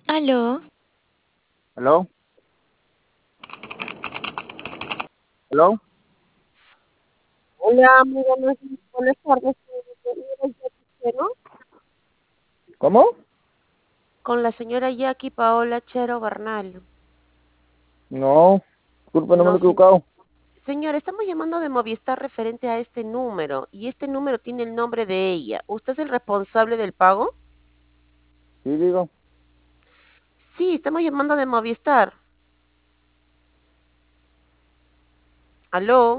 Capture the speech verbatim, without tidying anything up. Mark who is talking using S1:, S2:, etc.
S1: Aló,
S2: ¿Aló? ¿Aló?
S3: Hola, muy buenas, buenas tardes. Mira, yo quiero
S2: ¿Cómo?
S3: con la señora Jackie Paola Chero Bernal.
S2: No, disculpe, no me he
S3: No, sí.
S2: equivocado.
S3: Señora, estamos llamando de Movistar referente a este número y este número tiene el nombre de ella. ¿Usted es el responsable del pago?
S2: Sí, digo.
S3: Sí, estamos llamando de Movistar. ¿Aló?